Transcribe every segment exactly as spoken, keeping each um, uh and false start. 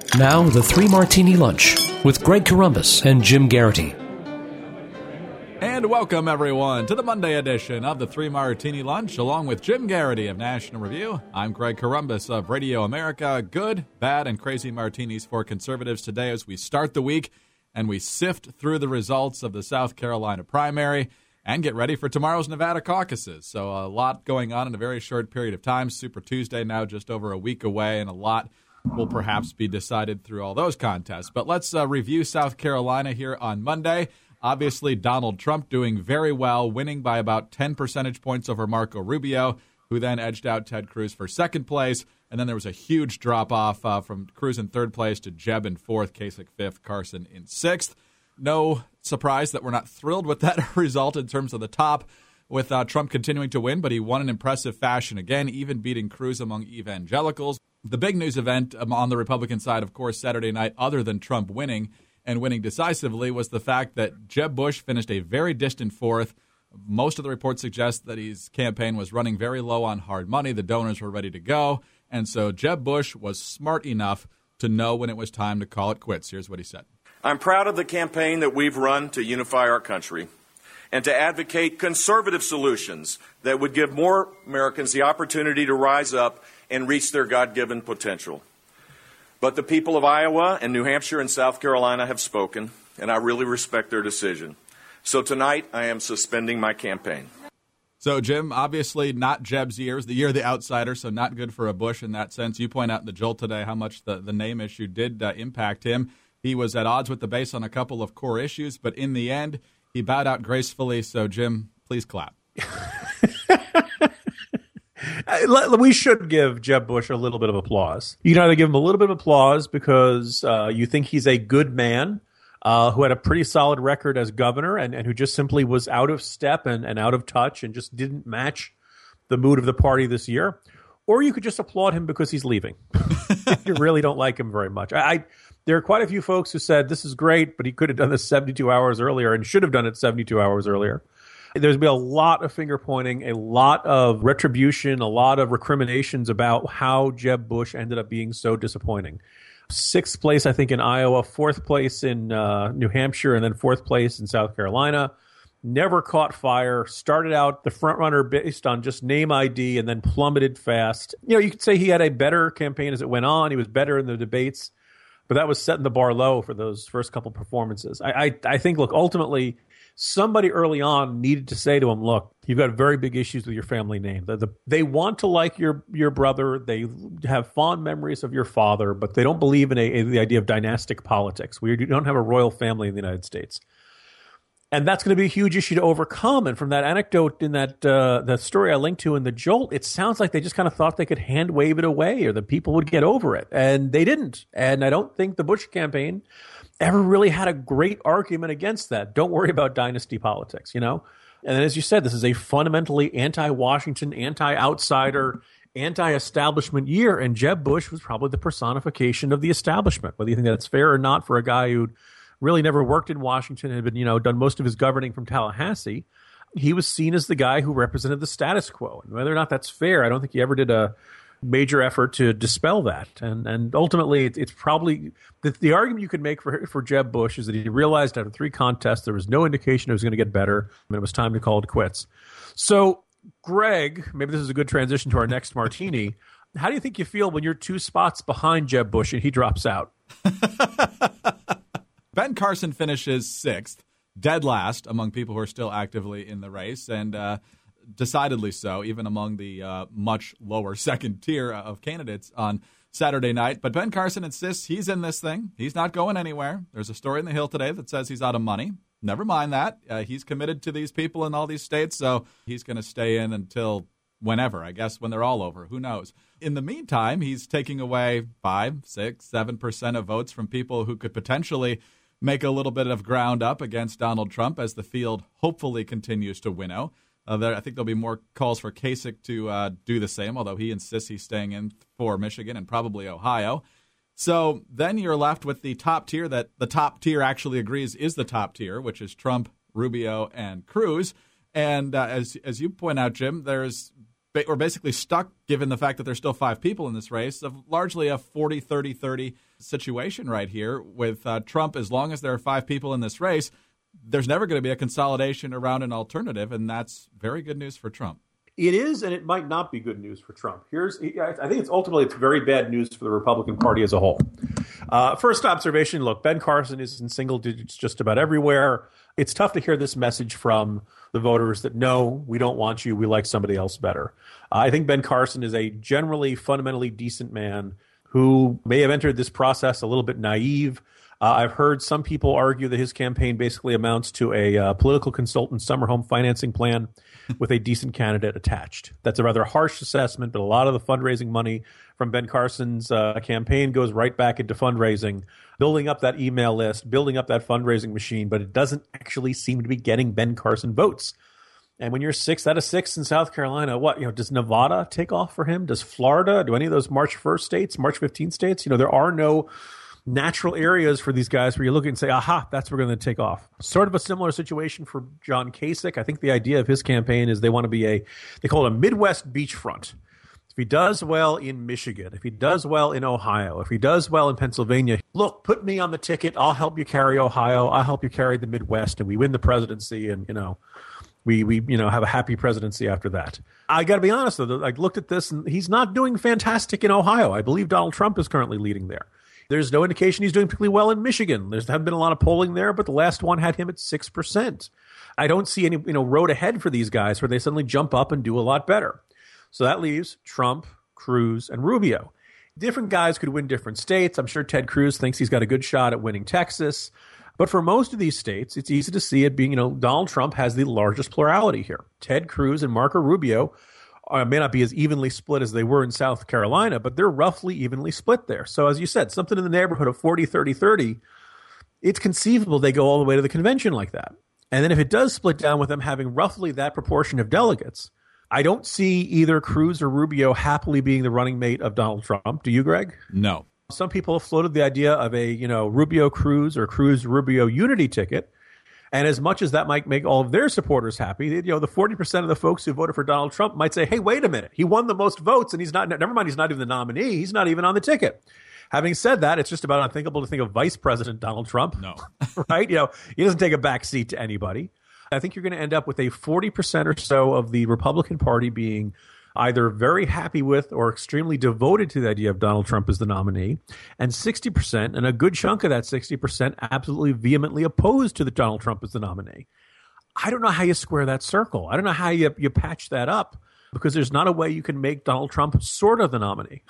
Now, the Three Martini Lunch with Greg Corombos and Jim Garrity. And welcome, everyone, to the Monday edition of the Three Martini Lunch, along with Jim Garrity of National Review. I'm Greg Corombos of Radio America. Good, bad, and crazy martinis for conservatives today as we start the week and we sift through the results of the South Carolina primary and get ready for tomorrow's Nevada caucuses. So a lot going on in a very short period of time. Super Tuesday now just over a week away, and a lot will perhaps be decided through all those contests. But let's uh, review South Carolina here on Monday. Obviously, Donald Trump doing very well, winning by about ten percentage points over Marco Rubio, who then edged out Ted Cruz for second place. And then there was a huge drop-off uh, from Cruz in third place to Jeb in fourth, Kasich fifth, Carson in sixth. No surprise that we're not thrilled with that result in terms of the top, with uh, Trump continuing to win, but he won in impressive fashion again, even beating Cruz among evangelicals. The big news event um, on the Republican side, of course, Saturday night, other than Trump winning and winning decisively, was the fact that Jeb Bush finished a very distant fourth. Most of the reports suggest that his campaign was running very low on hard money. The donors were ready to go. And so Jeb Bush was smart enough to know when it was time to call it quits. Here's what he said. I'm proud of the campaign that we've run to unify our country and to advocate conservative solutions that would give more Americans the opportunity to rise up and reach their God-given potential. But the people of Iowa and New Hampshire and South Carolina have spoken, and I really respect their decision. So tonight, I am suspending my campaign. So, Jim, obviously not Jeb's year, the year of the outsider, so not good for a Bush in that sense. You point out in the Jolt today how much the, the name issue did uh, impact him. He was at odds with the base on a couple of core issues, but in the end, he bowed out gracefully. So, Jim, please clap. We should give Jeb Bush a little bit of applause. You can either give him a little bit of applause because uh, you think he's a good man uh, who had a pretty solid record as governor and, and who just simply was out of step and, and out of touch and just didn't match the mood of the party this year. Or you could just applaud him because he's leaving. You really don't like him very much. I, I There are quite a few folks who said this is great, but he could have done this seventy-two hours earlier and should have done it seventy-two hours earlier. There's been a lot of finger pointing, a lot of retribution, a lot of recriminations about how Jeb Bush ended up being so disappointing. Sixth place, I think, in Iowa, fourth place in uh, New Hampshire, and then fourth place in South Carolina. Never caught fire, started out the front runner based on just name I D and then plummeted fast. You know, you could say he had a better campaign as it went on. He was better in the debates, but that was setting the bar low for those first couple performances. I, I, I think, look, ultimately, somebody early on needed to say to him, look, you've got very big issues with your family name. The, the, they want to like your your brother. They have fond memories of your father, but they don't believe in, a, in the idea of dynastic politics. We don't have a royal family in the United States. And that's going to be a huge issue to overcome. And from that anecdote in that uh, that story I linked to in the Jolt, it sounds like they just kind of thought they could hand wave it away or the people would get over it. And they didn't. And I don't think the Bush campaign ever really had a great argument against that. Don't worry about dynasty politics, you know? And then, as you said, this is a fundamentally anti-Washington, anti-outsider, anti-establishment year. And Jeb Bush was probably the personification of the establishment, whether you think that's fair or not for a guy who'd really never worked in Washington, had been, you know, done most of his governing from Tallahassee. He was seen as the guy who represented the status quo. And whether or not that's fair, I don't think he ever did a major effort to dispel that. And and ultimately, it, it's probably the, the argument you could make for for Jeb Bush is that he realized after three contests there was no indication it was going to get better, and it was time to call it quits. So, Greg, maybe this is a good transition to our next martini. How do you think you feel when you're two spots behind Jeb Bush and he drops out? Ben Carson finishes sixth, dead last among people who are still actively in the race, and uh, decidedly so, even among the uh, much lower second tier of candidates on Saturday night. But Ben Carson insists he's in this thing. He's not going anywhere. There's a story in the Hill today that says he's out of money. Never mind that. Uh, he's committed to these people in all these states, so he's going to stay in until whenever, I guess, when they're all over. Who knows? In the meantime, he's taking away five, six, seven percent of votes from people who could potentially make a little bit of ground up against Donald Trump as the field hopefully continues to winnow. Uh, there, I think there'll be more calls for Kasich to uh, do the same, although he insists he's staying in for Michigan and probably Ohio. So then you're left with the top tier that the top tier actually agrees is the top tier, which is Trump, Rubio, and Cruz. And uh, as as you point out, Jim, there's we're basically stuck, given the fact that there's still five people in this race, of largely a forty thirty thirty situation right here with uh, Trump. As long as there are five people in this race, there's never going to be a consolidation around an alternative, and that's very good news for Trump. It is, and it might not be good news for Trump. Here's, I think it's ultimately it's very bad news for the Republican Party as a whole. Uh, first observation, look, Ben Carson is in single digits just about everywhere. It's tough to hear this message from the voters that, no, we don't want you, we like somebody else better. Uh, I think Ben Carson is a generally fundamentally decent man who may have entered this process a little bit naive. Uh, I've heard some people argue that his campaign basically amounts to a uh, political consultant summer home financing plan with a decent candidate attached. That's a rather harsh assessment, but a lot of the fundraising money from Ben Carson's uh, campaign goes right back into fundraising, building up that email list, building up that fundraising machine, but it doesn't actually seem to be getting Ben Carson votes. And when you're six out of six in South Carolina, what, you know, does Nevada take off for him? Does Florida? Do any of those March first states, March fifteenth states? You know, there are no natural areas for these guys where you look and say, aha, that's where we're going to take off. Sort of a similar situation for John Kasich. I think the idea of his campaign is they want to be a, they call it a Midwest beachfront. If he does well in Michigan, if he does well in Ohio, if he does well in Pennsylvania, look, put me on the ticket. I'll help you carry Ohio. I'll help you carry the Midwest, and we win the presidency, and, you know, we, we you know, have a happy presidency after that. I got to be honest, though. I looked at this, and he's not doing fantastic in Ohio. I believe Donald Trump is currently leading there. There's no indication he's doing particularly well in Michigan. There's haven't been a lot of polling there, but the last one had him at six percent. I don't see any, you know, road ahead for these guys where they suddenly jump up and do a lot better. So that leaves Trump, Cruz, and Rubio. Different guys could win different states. I'm sure Ted Cruz thinks he's got a good shot at winning Texas. But for most of these states, it's easy to see it being, you know, Donald Trump has the largest plurality here. Ted Cruz and Marco Rubio Uh, may not be as evenly split as they were in South Carolina, but they're roughly evenly split there. So as you said, something in the neighborhood of forty thirty thirty, it's conceivable they go all the way to the convention like that. And then if it does split down with them having roughly that proportion of delegates, I don't see either Cruz or Rubio happily being the running mate of Donald Trump. Do you, Greg? No. Some people have floated the idea of a, you know, Rubio-Cruz or Cruz-Rubio unity ticket. And as much as that might make all of their supporters happy, you know, the forty percent of the folks who voted for Donald Trump might say, hey, wait a minute, he won the most votes and he's not, never mind, he's not even the nominee. He's not even on the ticket. Having said that, it's just about unthinkable to think of Vice President Donald Trump. No. Right? You know, he doesn't take a back seat to anybody. I think you're going to end up with a forty percent or so of the Republican Party being either very happy with or extremely devoted to the idea of Donald Trump as the nominee, and sixty percent, and a good chunk of that sixty percent, absolutely vehemently opposed to the Donald Trump as the nominee. I don't know how you square that circle. I don't know how you, you patch that up, because there's not a way you can make Donald Trump sort of the nominee.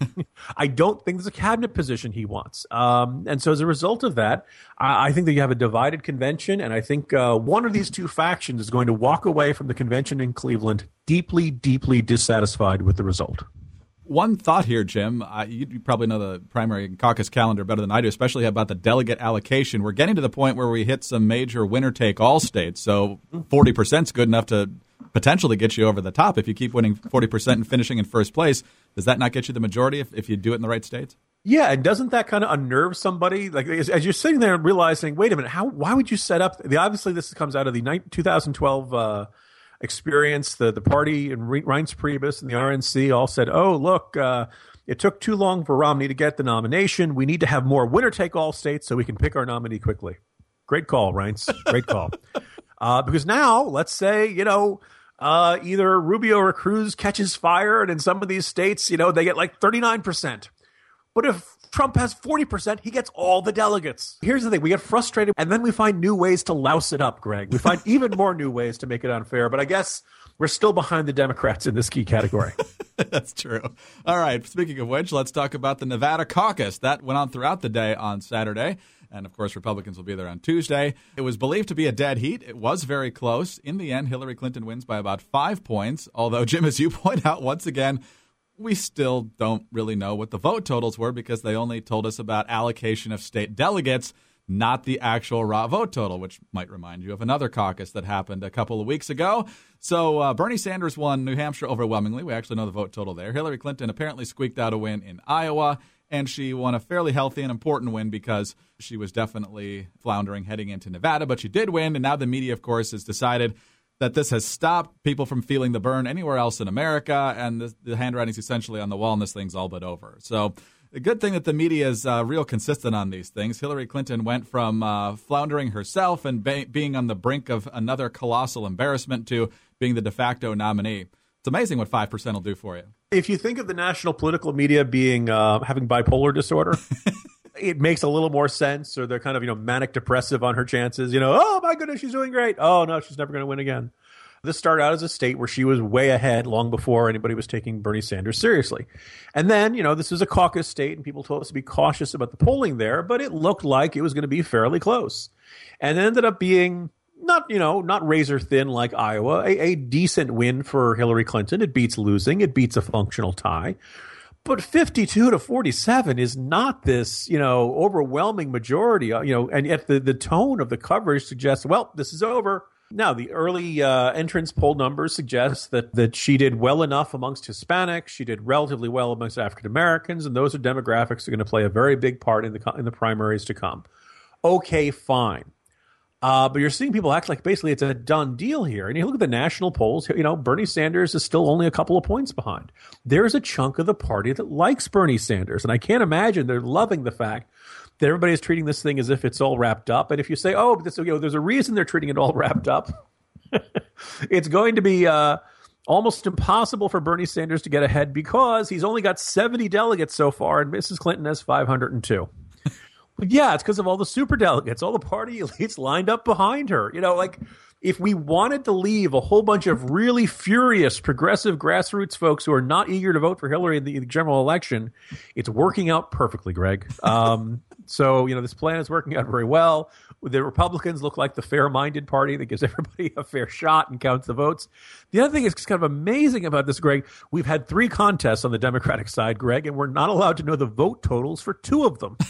I don't think there's a cabinet position he wants. Um, and so as a result of that, I, I think that you have a divided convention, and I think uh, one of these two factions is going to walk away from the convention in Cleveland deeply, deeply dissatisfied with the result. One thought here, Jim. Uh, you, you probably know the primary caucus calendar better than I do, especially about the delegate allocation. We're getting to the point where we hit some major winner-take-all states, so forty percent is good enough to potentially get you over the top. If you keep winning forty percent and finishing in first place, does that not get you the majority if, if you do it in the right states? Yeah, and doesn't that kind of unnerve somebody? Like, as, as you're sitting there and realizing, wait a minute, how? Why would you set up? The, obviously, this comes out of the twenty twelve uh, experience. The the party and Reince Priebus and the R N C all said, "Oh, look, uh, it took too long for Romney to get the nomination. We need to have more winner-take-all states so we can pick our nominee quickly." Great call, Reince. Great call. uh, because now, let's say, you know. Uh, either Rubio or Cruz catches fire, and in some of these states, you know, they get like thirty-nine percent. But if Trump has forty percent, he gets all the delegates. Here's the thing. We get frustrated, and then we find new ways to louse it up, Greg. We find even more new ways to make it unfair. But I guess we're still behind the Democrats in this key category. That's true. All right. Speaking of which, let's talk about the Nevada caucus. That went on throughout the day on Saturday. And, of course, Republicans will be there on Tuesday. It was believed to be a dead heat. It was very close. In the end, Hillary Clinton wins by about five points. Although, Jim, as you point out once again, we still don't really know what the vote totals were because they only told us about allocation of state delegates, not the actual raw vote total, which might remind you of another caucus that happened a couple of weeks ago. So uh, Bernie Sanders won New Hampshire overwhelmingly. We actually know the vote total there. Hillary Clinton apparently squeaked out a win in Iowa. And she won a fairly healthy and important win because she was definitely floundering heading into Nevada. But she did win, and now the media, of course, has decided that this has stopped people from feeling the burn anywhere else in America, and the, the handwriting's essentially on the wall, and this thing's all but over. So the good thing that the media is uh, real consistent on these things. Hillary Clinton went from uh, floundering herself and ba- being on the brink of another colossal embarrassment to being the de facto nominee. It's amazing what five percent will do for you. If you think of the national political media being uh, having bipolar disorder, it makes a little more sense. Or they're kind of, you know, manic depressive on her chances. You know, oh, my goodness, she's doing great. Oh, no, she's never going to win again. This started out as a state where she was way ahead long before anybody was taking Bernie Sanders seriously. And then, you know, this was a caucus state, and people told us to be cautious about the polling there, but it looked like it was going to be fairly close. And it ended up being not, you know, not razor thin like Iowa, a, a decent win for Hillary Clinton. It beats losing. It beats a functional tie. But fifty-two to forty-seven is not this, you know, overwhelming majority, you know, and yet the, the tone of the coverage suggests, well, this is over. Now, the early uh, entrance poll numbers suggest that, that she did well enough amongst Hispanics. She did relatively well amongst African Americans, and those are demographics that are going to play a very big part in the in the primaries to come. Okay, fine. Uh, but you're seeing people act like basically it's a done deal here. And you look at the national polls, you know, Bernie Sanders is still only a couple of points behind. There's a chunk of the party that likes Bernie Sanders. And I can't imagine they're loving the fact that everybody is treating this thing as if it's all wrapped up. And if you say, oh, but this, you know, there's a reason they're treating it all wrapped up, it's going to be uh, almost impossible for Bernie Sanders to get ahead because he's only got seventy delegates so far and Missus Clinton has five hundred two. Yeah, it's because of all the superdelegates, all the party elites lined up behind her. You know, like if we wanted to leave a whole bunch of really furious progressive grassroots folks who are not eager to vote for Hillary in the, in the general election, it's working out perfectly, Greg. Um, so, you know, this plan is working out very well. The Republicans look like the fair-minded party that gives everybody a fair shot and counts the votes. The other thing that's kind of amazing about this, Greg, we've had three contests on the Democratic side, Greg, and we're not allowed to know the vote totals for two of them.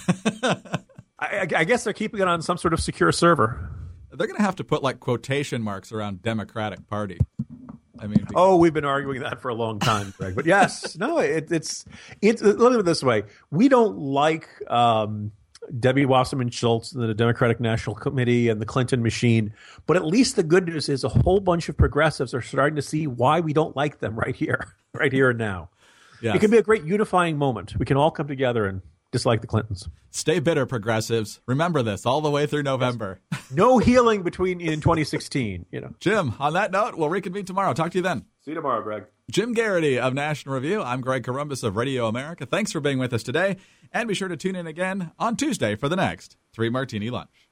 I, I guess they're keeping it on some sort of secure server. They're going to have to put like quotation marks around Democratic Party. I mean, because- oh, we've been arguing that for a long time, Greg. But yes, no, it, it's it's. Let me put it this way: we don't like um, Debbie Wasserman Schultz and the Democratic National Committee and the Clinton machine. But at least the good news is a whole bunch of progressives are starting to see why we don't like them right here, right here and now. Yes. It can be a great unifying moment. We can all come together and dislike the Clintons. Stay bitter, progressives. Remember this all the way through November. No healing between in twenty sixteen. You know, Jim, on that note, we'll reconvene tomorrow. Talk to you then. See you tomorrow, Greg. Jim Garrity of National Review. I'm Greg Corombos of Radio America. Thanks for being with us today. And be sure to tune in again on Tuesday for the next Three Martini Lunch.